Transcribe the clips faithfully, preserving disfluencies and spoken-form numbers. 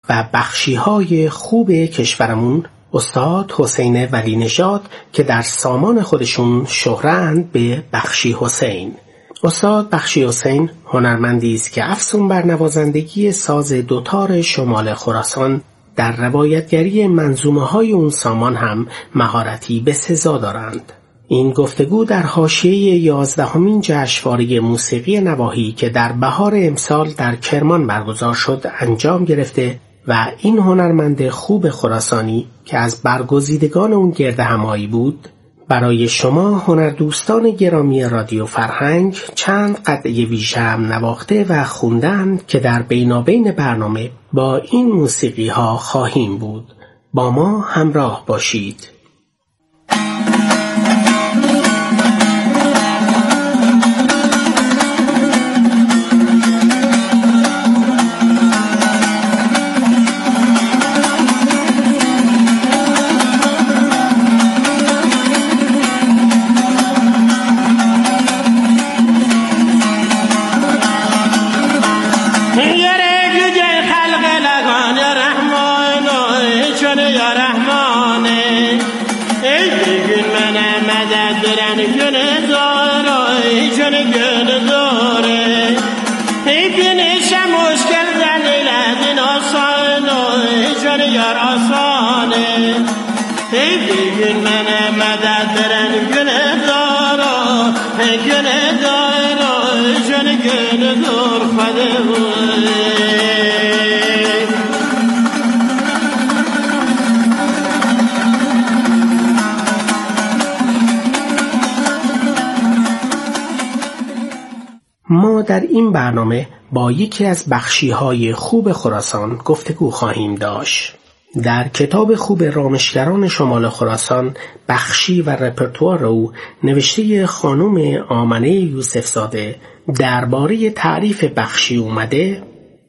و بخشی‌های خوب کشورمون استاد حسین ولی نژاد که در سامان خودشون شهره‌اند به بخشی حسین. استاد بخشی حسین هنرمندی است که افسون بر نوازندگی ساز دوتار شمال خراسان در روایتگری منظومه‌های اون سامان هم مهارتی بسزا دارند. این گفتگو در حاشیه یازدهمین جشنواره موسیقی نواحی که در بهار امسال در کرمان برگزار شد انجام گرفته و این هنرمند خوب خراسانی که از برگزیدگان اون گرد همایی بود برای شما هنردوستان گرامی رادیو فرهنگ چند قطعه ویژه هم نواخته و خوندن که در بینابین برنامه با این موسیقی ها خواهیم بود. با ما همراه باشید. ما در این برنامه با یکی از بخشی‌های خوب خراسان گفتگو خواهیم داشت. در کتاب خوب رامشگران شمال خراسان بخشی و رپرتوار او نوشته خانم آمنه یوسف زاده درباره تعریف بخشی اومده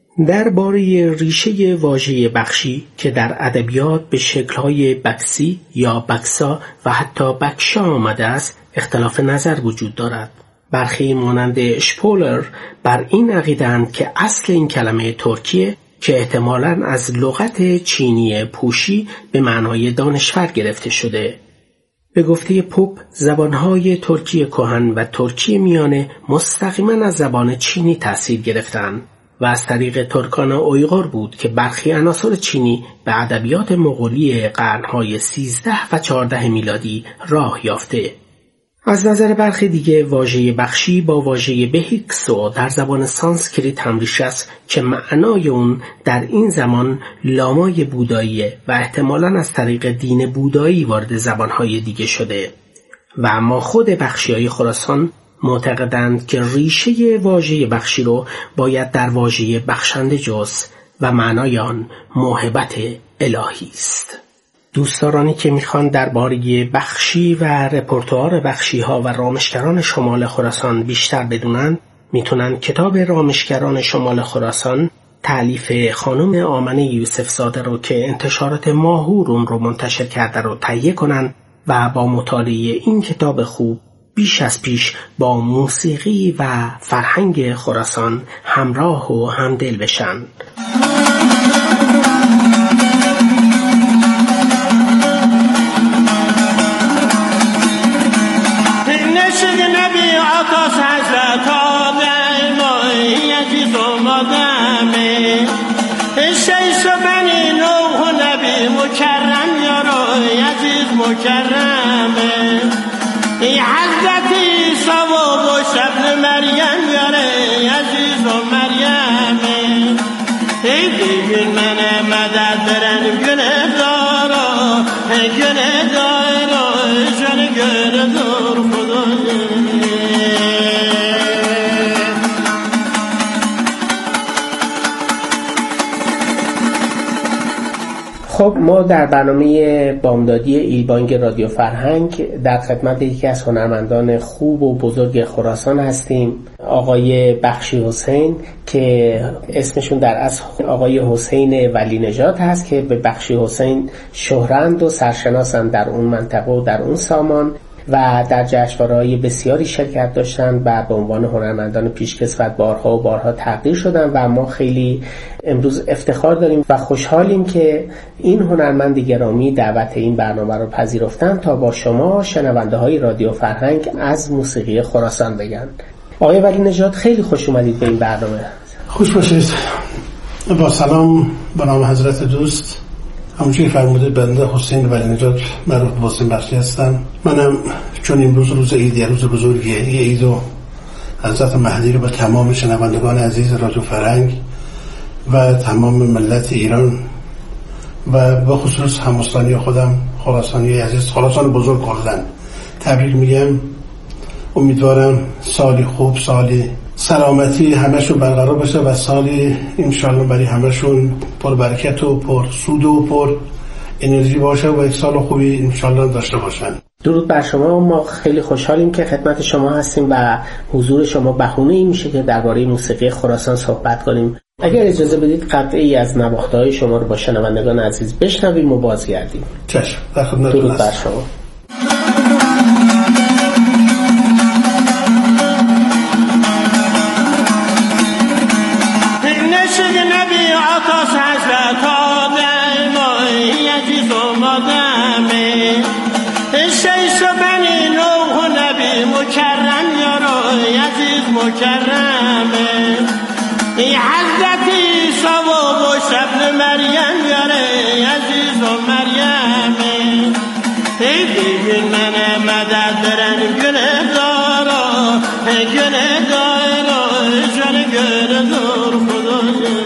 درباره ریشه واژه بخشی که در ادبیات به شکل‌های بکسی یا بکسا و حتی بکشا آمده است اختلاف نظر وجود دارد. برخی مانند اشپولر بر این عقیده‌اند که اصل این کلمه ترکیه که احتمالاً از لغت چینی پوشی به معنای دانشور گرفته شده. به گفته پوپ زبانهای ترکی کهن و ترکی میانه مستقیما از زبان چینی تأثیر گرفتند و از طریق ترکان اویغور بود که برخی عناصر چینی به ادبیات مغولی قرنهای سیزده و چهارده میلادی راه یافته. از نظر برخی دیگه واژه بخشی با واژه بهیکسو در زبان سانسکریت هم ریشه است که معنای اون در این زمان لامای بودایی و احتمالاً از طریق دین بودایی وارد زبانهای دیگه شده و اما خود بخشی‌های خراسان معتقدند که ریشه واژه بخشی رو باید در واژه بخشنده جست و معنای آن موهبت الهی است. دوستدارانی که میخوان درباره بخشی و رپرتوار بخشی ها و رامشگران شمال خراسان بیشتر بدونن میتونن کتاب رامشگران شمال خراسان تألیف خانم آمنه یوسف زاده رو که انتشارات ماهور اون رو منتشر کرده رو تهیه کنن و با مطالعه این کتاب خوب بیش از پیش با موسیقی و فرهنگ خراسان همراه و همدل بشن. مکرمه ای حضرتی ثواب و شبن مریم یاره عزیز و مریمه ای دیگه من مدد برن گنه دارا گنه دارا جن گنه دار خدایه. خب ما در برنامه بامدادی ایلبانگ رادیو فرهنگ در خدمت یکی از هنرمندان خوب و بزرگ خراسان هستیم، آقای بخشی حسین که اسمشون در اصل آقای حسین ولی نژاد هست که به بخشی حسین شهرند و سرشناسند در اون منطقه و در اون سامان و در جشنواره‌های بسیاری شرکت داشتن و به عنوان هنرمندان پیشکسوت بارها و بارها تقدیر شدن و ما خیلی امروز افتخار داریم و خوشحالیم که این هنرمند گرامی دعوت این برنامه رو پذیرفتن تا با شما شنونده های رادیو فرهنگ از موسیقی خراسان بگن. آقای ولی نژاد خیلی خوش اومدید به این برنامه. خوش باشید. با سلام به نام حضرت دوست. همونجوری فرمودید بنده حسین ولی نژاد معروف به حسین بخشی هستم. منم چون امروز روز عیدیه، روز بزرگیه، یه عید و حضرت مهدی رو به تمام شنوندگان عزیز رادیو فرهنگ و تمام ملت ایران و به خصوص هموطنی خودم خراسانی عزیز، خراسان بزرگ کردن تبریک میگم. امیدوارم سالی خوب، سالی سلامتی همشون برقرار باشه و سالی انشالله برای همشون پر برکت و پر سود و پر انرژی باشه و یک سال خوبی انشالله داشته باشن. درود بر شما. ما خیلی خوشحالیم که خدمت شما هستیم و حضور شما بهونه این میشه که درباره موسیقی خراسان صحبت کنیم. اگر اجازه بدید قطعی از نواخته‌های شما رو با شنوندگان عزیز بشنویم و بازگردیم. چشم، در خدمتتون درود هستم. بر شما. مکرمه ای حضرتی ثواب و شبن مریم یاره عزیز و مریمه ای دیگه من مدد برن گنه دارا گنه دارا جان گنه دار خدایه.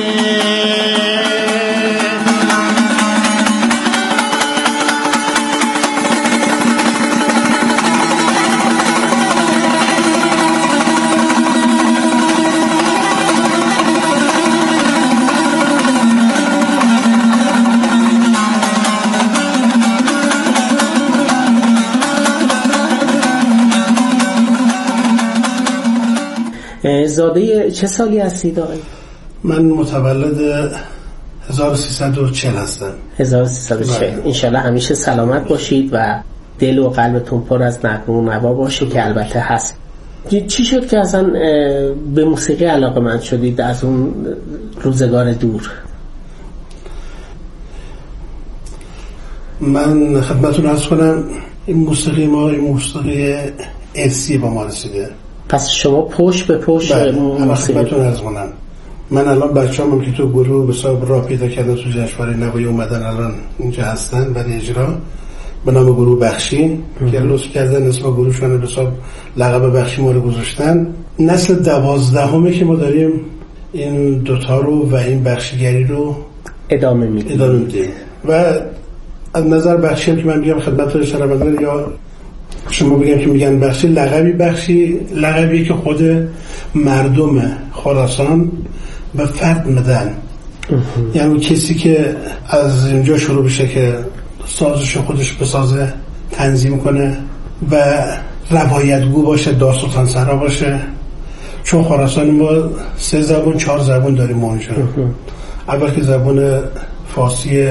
زاده چه سالی هستید آقای؟ من متولد هزار و سیصد و چهل هستم. هزار و سیصد و چهل. انشالله همیشه سلامت باشید و دل و قلبتون پر از نغمه و نوا باشه که البته هست. چی شد که اصلا به موسیقی علاقه‌مند شدید از اون روزگار دور؟ من خدمتتون عرض کنم این موسیقی ما این موسیقی ارثی با ما رسیده. پس شما پشت به پشت موسیقی خدمتتون عرض کنم. من الان بچه‌ام که تو گروه به حساب راه پیدا کردن تو جشنواره نوایی اومدن الان اینجا هستن برای اجرا به نام گروه بخشی که لطف کردن اسم گروهشون به حساب لقب بخشی ما رو گذاشتن. نسل دوازدهمه که ما داریم این دوتا رو و این بخشیگری رو ادامه میدیم ادامه میدیم و از نظر بخشی هم که من میگم خدمت شنوندگان یا شما بگم که میگن بخشی، لقبی بخشی لقبی که خود مردم خراسان به فرد میدن. یعنی کسی که از اینجا شروع بشه که سازش خودش بسازه، تنظیم کنه و روایتگو باشه، داستان سرا باشه. چون خراسان ما سه زبان چهار زبان داریم ما اینجا. اول که زبان فارسی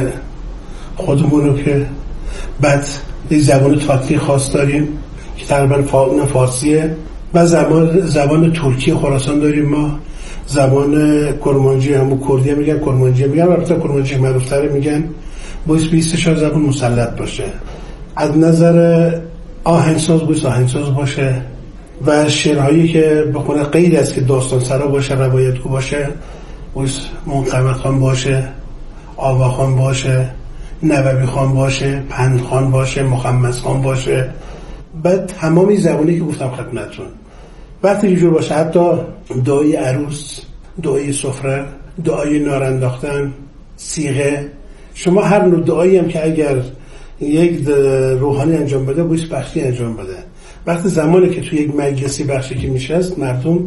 خودمونو که بعد یک زبان تاتری خاص داریم که تقریبا فارسیه و زبان زبان ترکی خراسان داریم ما. زبان کرمانجی همون کردی هم میگن، کرمانجی میگن، البته کرمانجی معروف‌تره میگن. باید بیست و چهار زبان مسلط باشه. از نظر آهنگساز باید آهنگساز باشه و شعرهایی که بخونه غیر از که داستان سرا باشه، روایتگو باشه، باید منقمت خان باشه، آوا خان باشه، نووی خان باشه، پند خان باشه، مخمس خان باشه. بعد تمامی زبانی که گفتم خدمتتون وقتی اینجور باشه، حتی دعای عروس، دعای سفره، دعای نارانداختن، صیغه، شما هر نوع دعایی هم که اگر یک روحانی انجام بده باید بخشی انجام بده. وقتی زمانی که توی یک مجلسی بخشی که میشست مردم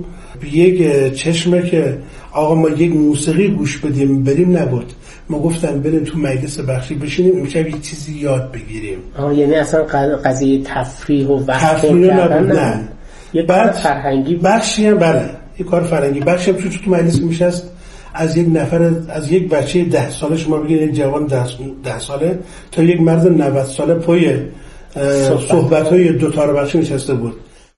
یک چشمه که آقا ما یک موسیقی گوش بدیم بریم نبود، ما گفتن بریم تو مجلس بخشی بشینیم امشب یک چیزی یاد بگیریم. آه یعنی اصلا قضیه تفریح و وقت تفریح نبود، نه یه کار فرهنگی بخشی هم بله یه کار فرهنگی بخشی هم تو تو مجلس میشست. از یک نفر از یک بچه ده ساله شما بگید یک جوان ده, ده ساله تا یک مرد نود ساله پای صحبت‌های دوتار بخشی نشسته بود.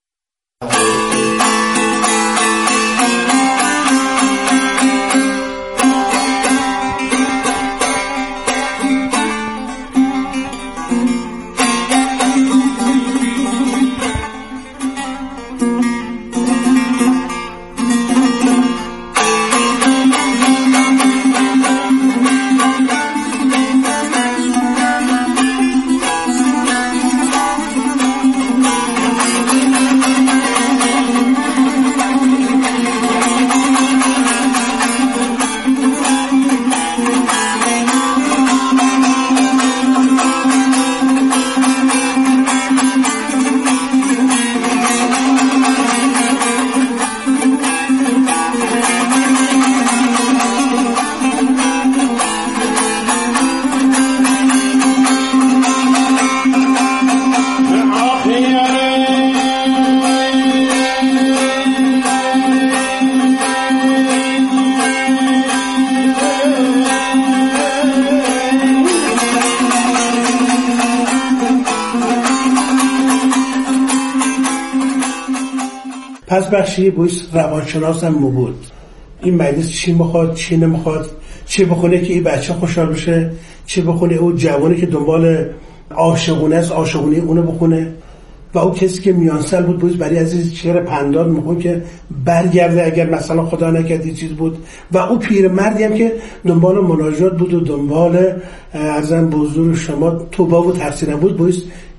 پس بخشی بویس روانشناس هم بود. این مجلس چی میخواد چی نمیخواد، چی بخونه که این بچه خوشحال بشه، چی بخونه اون جوانی که دنبال عاشقونه است عاشقونه اونو بخونه. و اون کسی که میانسال بود بویس برای عزیز شعر پندار میخون که برگرده اگر مثلا خدا نکردی چیز بود. و اون پیرمردی هم که دنبال مناجات بود و دنبال ارزم به حضور شما توبه و تفسیر بود. بویس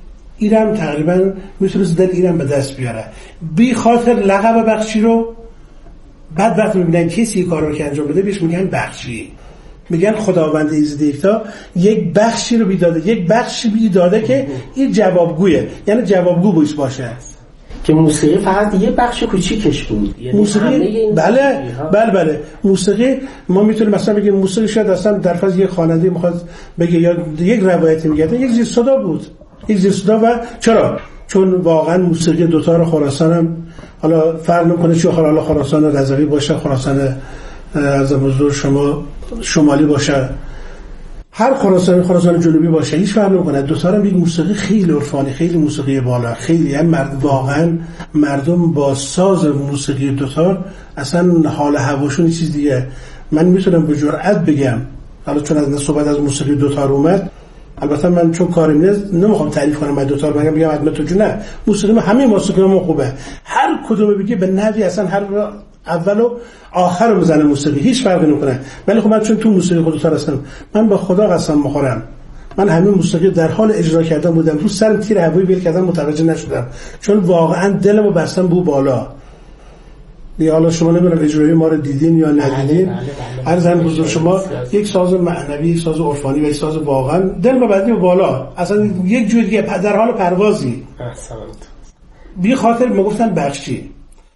ایرم تقریبا میتونست دل ایرم به دست بیاره بی خاطر لقب بخشی رو. بعد وقتی میبینن کسی کار رو که انجام بده بهش میگن بخشی، میگن خداوند ایزد یکتا یک بخشی رو بیداده، یک بخشی بیداده که این جوابگویه، یعنی جوابگو بویش باشه. که موسیقی فقط یه بخش کوچیکش بود، یعنی موسیقی بله بله بله موسیقی ما میتونیم مثلا بگیم موسیقی شاید اصلا در فاز یک خواننده میخواد بگه یا یک روایتی میگه یک زیر صدا بود، یک زیر صدا. و چرا؟ چون واقعا موسیقی دوتار خراسان هم حالا فرق نمیکنه چه حالا خراسان رضوی باشه، خراسان از حضور شما شمالی باشه، هر خراسان خراسان جنوبی باشه، هیچ فرق نمیکنه. دوتار هم یک موسیقی خیلی عرفانی، خیلی موسیقی بالا، خیلی هم مرد واقعا مردم با ساز موسیقی دوتار اصلا حال هواشون چیز دیگه. من میتونم به جرئت بگم حالا چون از صحبت از موسیقی دوتار اومد، البته من چون کارم نیست نمیخوام تعریف کنم من دوتار بگم بگم حتما تو جو نه، موسیقی ما همه موسیقی ما خوبه، هر کدوم بگی به نوی اصلا هر اول و آخر رو میزنه موسیقی، هیچ فرقی نمیکنه. ولی خب من چون تو موسیقی دوتار هستم، من با خدا قسم میخورم من همین موسیقی در حال اجرا کردن بودم، رو سرم تیر هوایی بیل کردم متوجه نشدم، چون واقعا دلمو بستم بو بالا. دیگه حالا شما نمیدونم اجرایی ما رو دیدین یا ندیدین، عرضم بزرگ شما یک ساز معنوی، یک ساز عرفانی و یک ساز واقعا دل ما بردیم بالا، اصلا یک جور دیگه در حال پروازی. بی خاطر ما گفتن بخشی.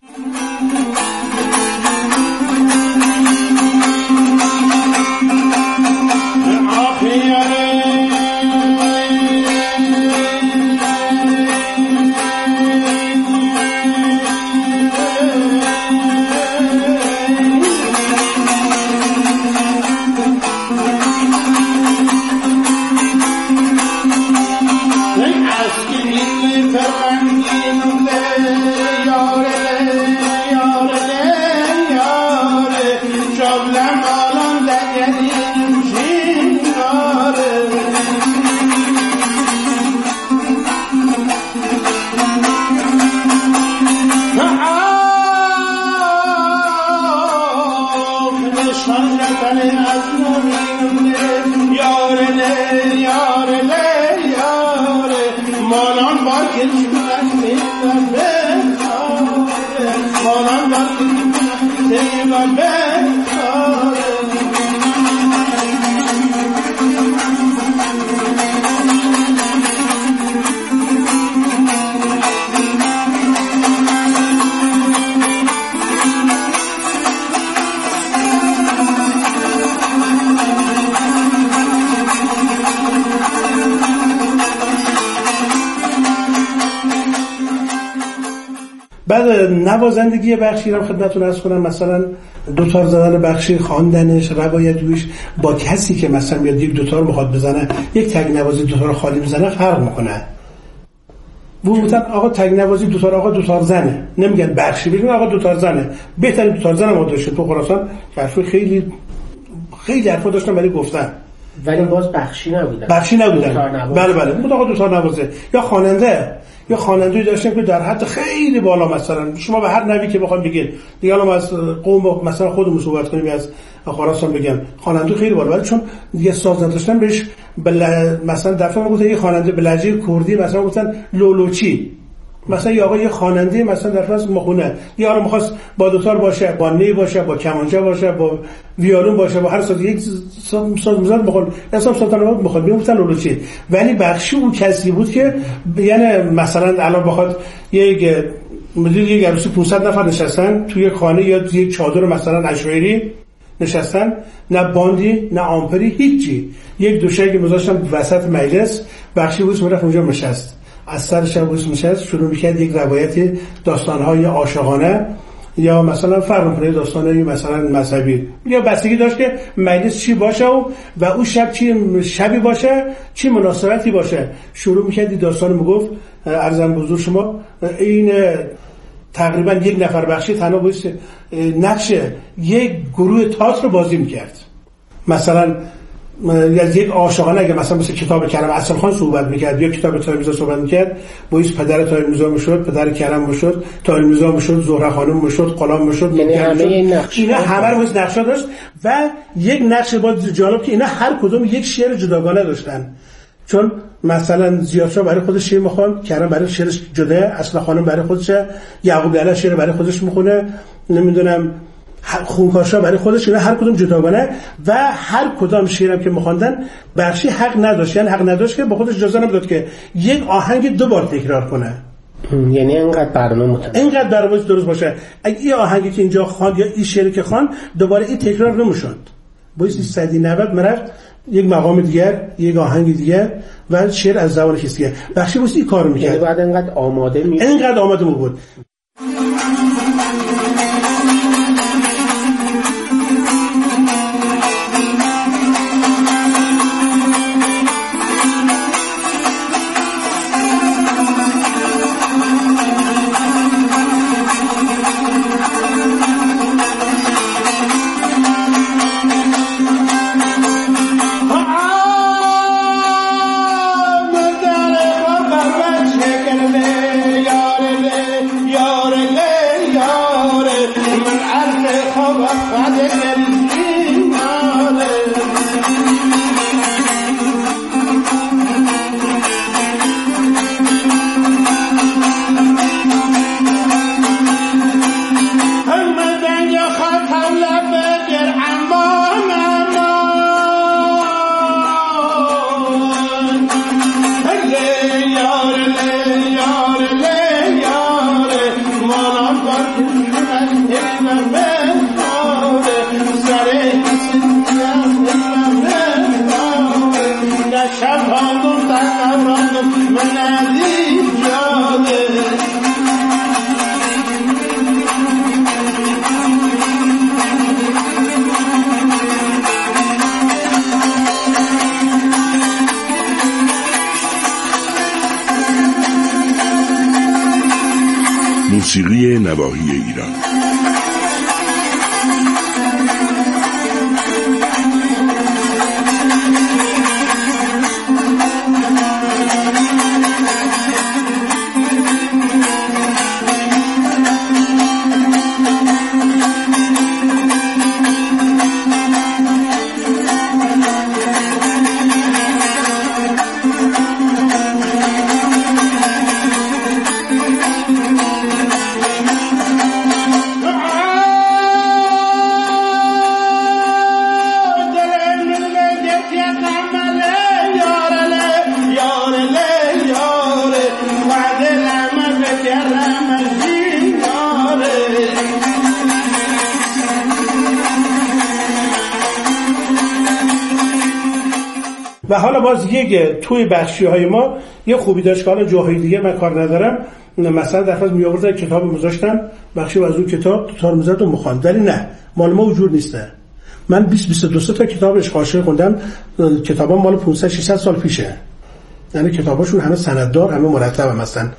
بعد نوازندگی بخشی رو خدمتتون عرض کنم، مثلا دوتار زدن بخشی، خواندنش، روایتش با کسی که مثلا میاد یک دوتار میخواد بزنه، یک تک نوازی دوتار خالی میزنه فرق میکنه. گفتن آقا تگنوازی دوتار آقا دوتار زنه، نمیگن بخشی، بگن آقا دوتار زنه، بهترین دوتار زن ما داشته تو خراسان. حرف خیلی خیلی حرفا داشتن ولی گفتن، ولی باز بخشی نبودن. بخشی نبودن. بله بله بود آقا دوتار نوازه. یا خواننده یا خواننده‌ای داشتن که در حد خیلی بالا، مثلا شما به هر نوی که بخواید بگید، دیگه الان از قوم مثلا خودمون صحبت کنیم، از خراسان بگم خواننده خیلی بالا، ولی چون دیگه ساز نداشتن بهش بل... مثلا دفعه ما گفتن یه خواننده به لهجه کردی مثلا گفتن لولوچی، مثلا یا آقا یه خواننده مثلا در فرض مخونه، یا آقا می‌خواست با دوتار باشه، با نی باشه، با کمانچه باشه، با ویولون باشه، با هر ساز یک ساز می‌ذارن بخون، حساب سلطنت بخواد میگفتن لولوچی. ولی بخشی اون کسی بود که یعنی مثلا الان بخواد یک مدیر یک عروسی پانصد نفر نشستن توی یک خانه یا توی یک چادر مثلا عشوایی نشستن، نه باندی نه آمپری هیچی، یک دوشه که می‌ذاشتن وسط مجلس، بخشی بود میرفت اونجا نشست، از سر شب روز میشست شروع میکرد یک روایت داستانهای عاشقانه یا مثلا فرق کنه داستانهای مثلا مذهبی، یا بستگی داشت که مجلس چی باشه و و اون شب چی شبی باشه، چی مناسبتی باشه. شروع میکرد داستان میگفت، عرضم به حضور شما این تقریبا یک نفر بخشی تنها باید نقش یک گروه تئاتر رو بازی میکرد. مثلا از یک عاشقانه اگه مثلا مثل کتاب کرم اصل خان صحبت میکرد یا کتاب طاهر میرزا صحبت میکرد، باید پدر طاهر میرزا میشد، پدر کرم میشد، طاهر میرزا میشد، زهره خانم میشد، غلام میشد، یعنی همه این نقش اینا همه رو باید نقشا داشت. و یک نقش باید جالب که اینا هر کدوم یک شعر جداگانه داشتن، چون مثلا زیادشاه برای خودش شعر میخوان، کرم برای شعرش جدا، اصل خانم برای خودشه، یعقوب لاله شعر برای خودش میخونه، نمیدونم خونکاشا برای خودش، اینا هر کدوم جداگانه و هر کدام شعرم که می‌خوندن بخشی حق نداشت، یعنی حق نداشت که با خودش اجازه نمیداد که یک آهنگ دو بار تکرار کنه. یعنی اینقدر برنامه متناسب، اینقدر برنامه درست باشه. اگه این آهنگی که اینجا خواند یا این شعری که خواند دوباره این تکرار نمی‌شد، باید صد و نود مرد یک مقام دیگر، یک آهنگ دیگر و شعر از زبان کسی دیگه. بخشی واسه این کارو می‌کرد. یعنی بعد اینقدر آماده می اینقدر آماده بود. موسیقی نواحی ایران. و حالا باز یک توی بخشی‌های ما یه خوبی داشت که حالا جاهای دیگه من کار ندارم، مثلا در فرض میآوردن کتاب میذاشتن بخشی از اون کتاب تار میزد و مخواند، ولی نه مال ما وجود نیسته. من بیست بیست و دو تا کتاب عشق عاشق خوندم، کتابا مال پانصد ششصد سال پیشه، یعنی کتاباشون همه سنددار، همه مرتبه. مثلا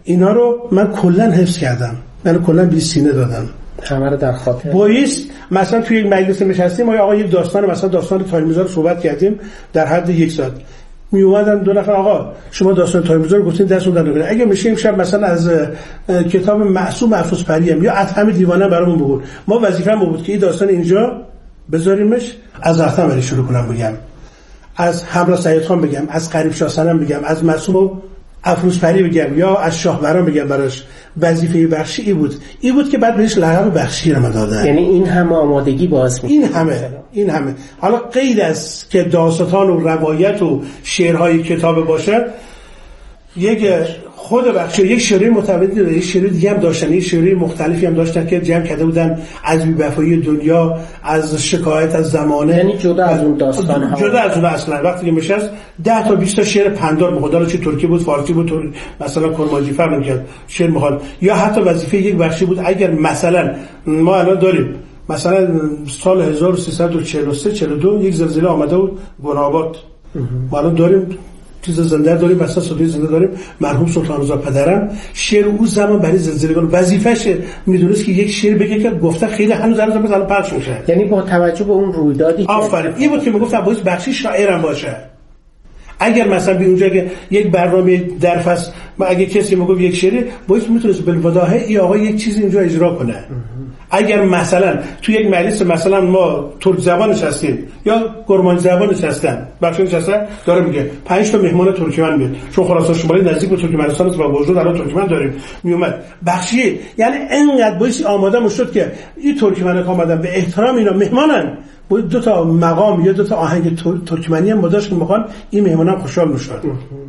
اینا رو من کلا حفظ کردم، من کلا بیست سینه دادم، همه رو در خاطر بایست. مثلا توی یک مجلس نشستیم ما آقا یک داستان مثلا داستان تایمزا رو صحبت کردیم در حد یک ساعت، می اومدن دو نفر آقا شما داستان تایمزا رو گفتین دستون در نگیره، اگه میشه امشب مثلا از کتاب معصوم افروز پریم یا ادهم دیوانه برامون بگو، ما وظیفه‌مون بود که این داستان اینجا بذاریمش، از ادهم علی شروع کنم بگم، از همراه سید خان بگم، از غریب شاه صنم بگم، از معصوم افروز پری بگم یا از شاهوران بگم. براش وظیفه بخشی ای بود ای بود که بعد بهش لقب بخشی رو دادن. یعنی این همه آمادگی باز می این همه این همه حالا غیر از که داستان و روایت و شعرهای کتاب باشه، یک خود بخشی یک شعری متعددی داره، یک شعری دیگه هم داشتن، یک شعری مختلفی هم داشتن که جمع کرده بودن از بی‌وفایی دنیا، از شکایت از زمانه، یعنی جدا از اون داستان ها، جدا از اون اصلا وقتی که میشه ده تا بیست تا شعر پندار به خدا، چه ترکی بود فارسی بود، تر... مثلا کرمانجی فهم کرد شعر میخواد، یا حتی وظیفه یک بخشی بود اگر مثلا ما الان داریم مثلا سال هزار و سیصد و چهل و سه چهل و دو یک زلزله آمده بود گناباد، ما الان داریم چیز زنده داریم، مثلا صدای زنده داریم، مرحوم سلطان رضا پدرم شعر او زمان برای زلزله‌گان وظیفه‌ش میدونست که یک شعر بگه که گفته خیلی هنوز هنوز مثلا پخش میشه، یعنی با توجه به اون رویدادی آفرین این بود که میگفتم باید بخشی شاعرم باشه. اگر مثلا به اونجا که یک برنامه در فصل اگه کسی میگه یک شعری باید میتونست بالوداعه ای آقا یک چیزی اینجا اجرا کنه. اگر مثلا تو یک مجلس مثلا ما ترک زبان نشستیم یا کرمانشاه زبان نشستن، بخشی نشستن داره میگه پنج تا مهمان ترکمن میاد، چون خراسان شمالی نزدیک به ترکمنستان است و وجود الان ترکمن داریم، میومد بخشی، یعنی انقدر باید آماده میشد که این ترکمنان که اومدن به احترام اینا مهمانن، باید دو تا مقام یا دو تا آهنگ ترکمنی هم داشت که میخوان این مهمانان خوشحال میشن.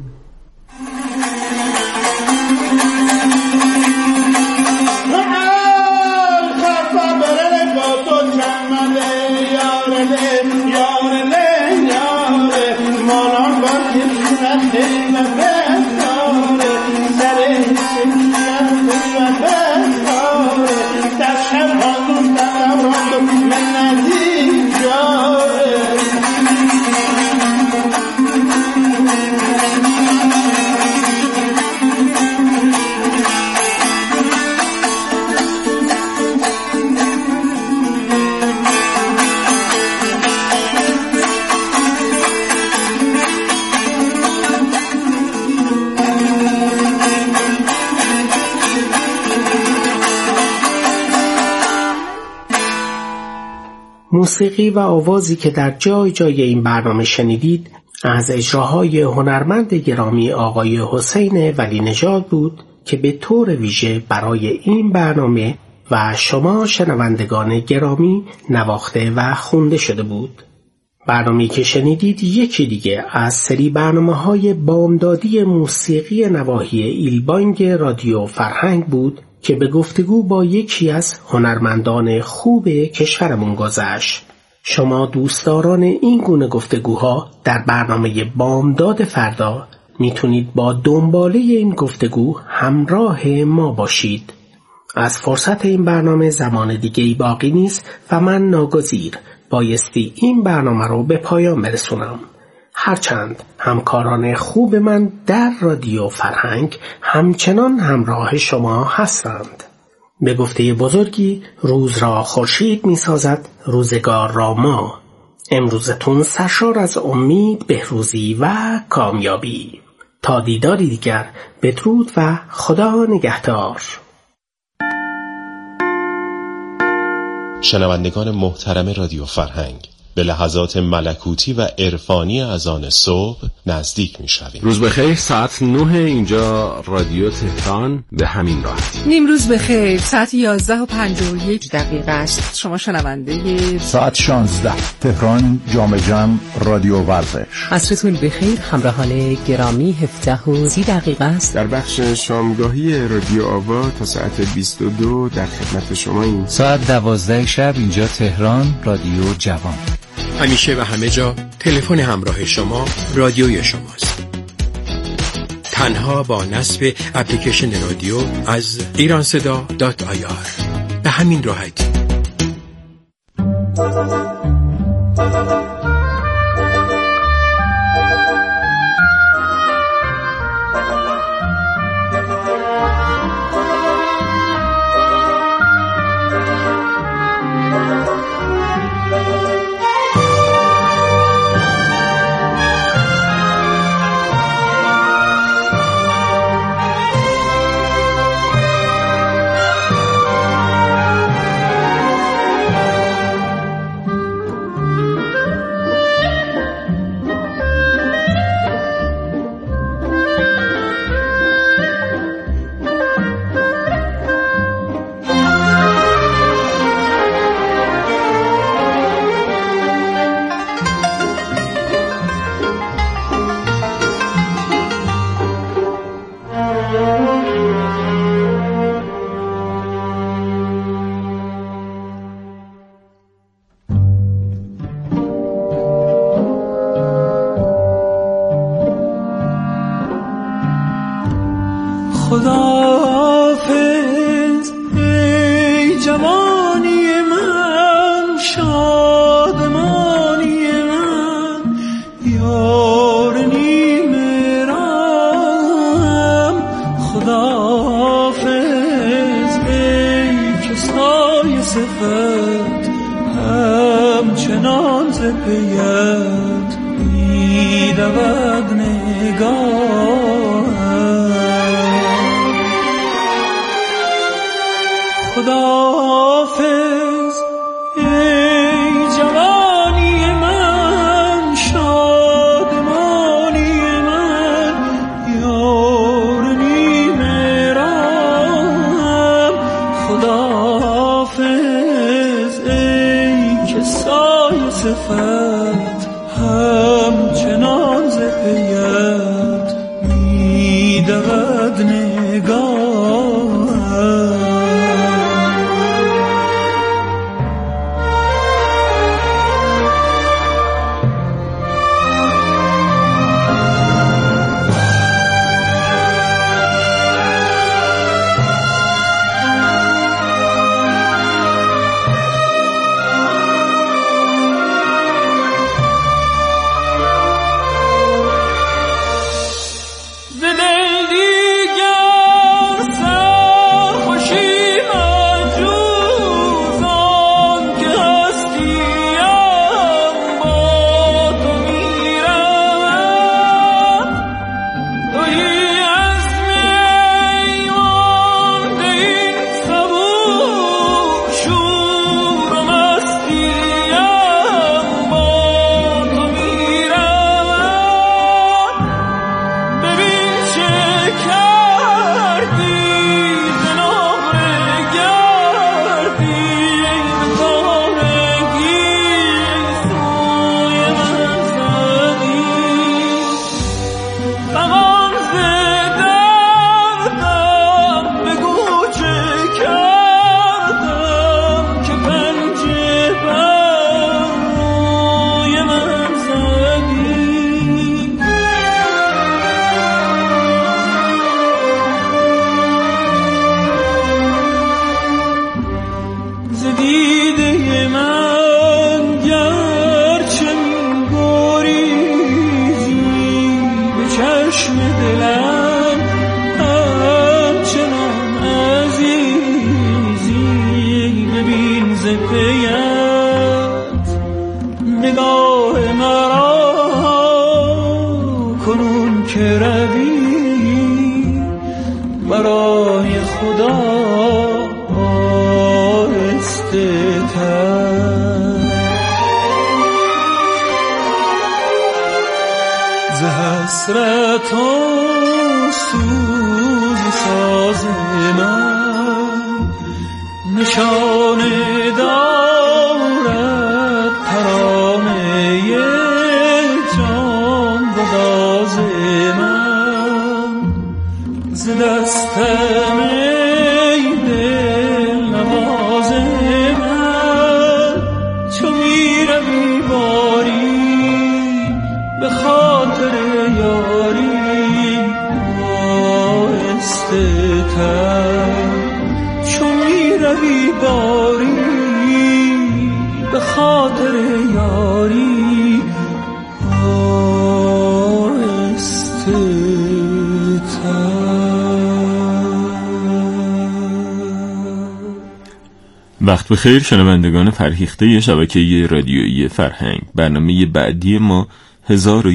موسیقی و آوازی که در جای جای این برنامه شنیدید از اجراهای هنرمند گرامی آقای حسین ولی نژاد بود که به طور ویژه برای این برنامه و شما شنوندگان گرامی نواخته و خونده شده بود. برنامه‌ای که شنیدید یکی دیگه از سری برنامه‌های بامدادی موسیقی نواحی ایلبانگ رادیو فرهنگ بود که به گفتگو با یکی از هنرمندان خوب کشورمون گذشت. شما دوستداران این گونه گفتگوها در برنامه بامداد فردا میتونید با دنباله این گفتگو همراه ما باشید. از فرصت این برنامه زمان دیگه‌ای باقی نیست و من ناگزیر بایستی این برنامه رو به پایان برسونم. هرچند همکاران خوب من در رادیو فرهنگ همچنان همراه شما هستند. به گفته بزرگی روز را خورشید می سازد، روزگار را ما. امروزتون سرشار از امید، بهروزی و کامیابی. تا دیداری دیگر، بدرود و خدا نگهدار. شنوندگان محترم رادیو فرهنگ، به لحظات ملکوتی و عرفانی اذان صبح نزدیک می‌شویم. روز بخیر، ساعت نه اینجا رادیو تهران، به همین راحتی. نیم روز بخیر، ساعت یازده و پنجاه و یک دقیقه است. شما شنونده ساعت شانزده تهران جام جم رادیو ورزش. عصرتون بخیر همراهان گرامی، هفده و سی دقیقه است. در بخش شامگاهی رادیو آوا تا ساعت بیست و دو در خدمت شما این ساعت دوازده شب اینجا تهران رادیو جوان. همیشه و همه جا تلفن همراه شما رادیوی شماست. تنها با نصب اپلیکیشن رادیو از ایران صدا دات آی آر. به همین راحتی. خداحافظ ای جوانی من، شادمانی من، یار نیمه راهم. خداحافظ ای که سایه صفت همچنان ز پیت می دود نگاهم. خداحافظ ای جوانی من، شادمانی من، یار نیمه راهم. خداحافظ ای که سایه صفت همچنان ز پیت می دود نگاهم. حسرت و سوز ساز من نشانه دارد ترانه جان گداز من. ز دستم ای دل نواز من چو میروی باری به خاطر یاری آهسته تر. چو میروی باری به خاطر یاری آهسته وقت بخیر شنوندگان فرهیخته شبکه رادیویی فرهنگ. برنامه بعدی ما هزار و